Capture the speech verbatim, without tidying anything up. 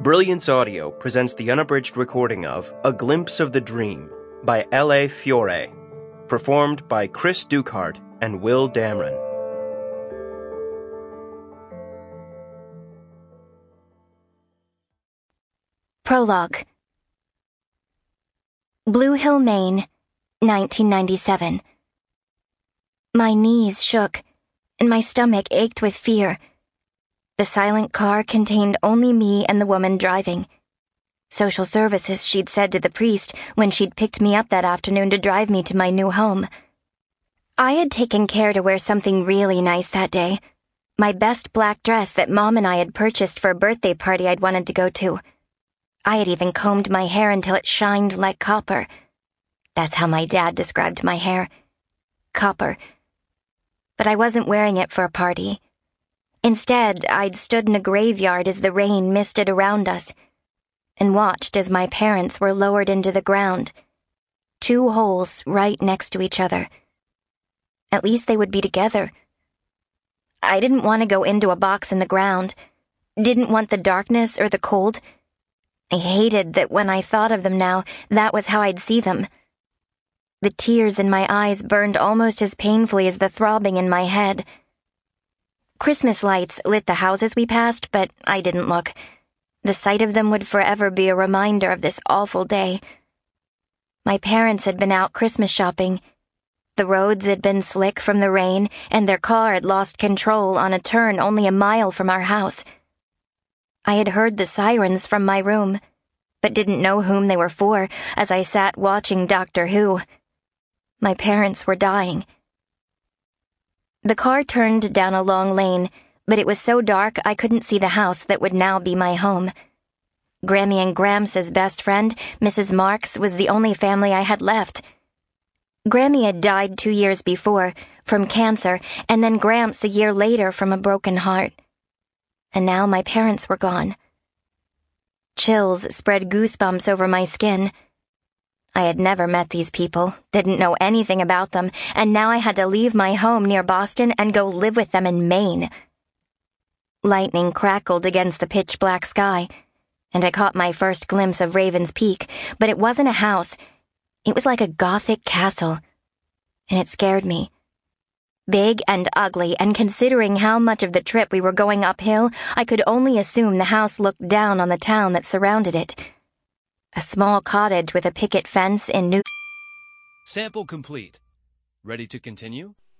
Brilliance Audio presents the unabridged recording of A Glimpse of the Dream by L A. Fiore, performed by Chris Duchardt and Will Damron. Prologue. Blue Hill, Maine, nineteen ninety-seven. My knees shook, and my stomach ached with fear. The silent car contained only me and the woman driving. Social services, she'd said to the priest when she'd picked me up that afternoon to drive me to my new home. I had taken care to wear something really nice that day. My best black dress that Mom and I had purchased for a birthday party I'd wanted to go to. I had even combed my hair until it shined like copper. That's how my dad described my hair. Copper. But I wasn't wearing it for a party. Instead, I'd stood in a graveyard as the rain misted around us, and watched as my parents were lowered into the ground. Two holes right next to each other. At least they would be together. I didn't want to go into a box in the ground. Didn't want the darkness or the cold. I hated that when I thought of them now, that was how I'd see them. The tears in my eyes burned almost as painfully as the throbbing in my head. Christmas lights lit the houses we passed, but I didn't look. The sight of them would forever be a reminder of this awful day. My parents had been out Christmas shopping. The roads had been slick from the rain, and their car had lost control on a turn only a mile from our house. I had heard the sirens from my room, but didn't know whom they were for as I sat watching Doctor Who. My parents were dying. The car turned down a long lane, but it was so dark I couldn't see the house that would now be my home. Grammy and Gramps' best friend, Missus Marks, was the only family I had left. Grammy had died two years before, from cancer, and then Gramps a year later from a broken heart. And now my parents were gone. Chills spread goosebumps over my skin. I had never met these people, didn't know anything about them, and now I had to leave my home near Boston and go live with them in Maine. Lightning crackled against the pitch-black sky, and I caught my first glimpse of Raven's Peak, but it wasn't a house. It was like a Gothic castle, and it scared me. Big and ugly, and considering how much of the trip we were going uphill, I could only assume the house looked down on the town that surrounded it. A small cottage with a picket fence in New... Sample complete. Ready to continue?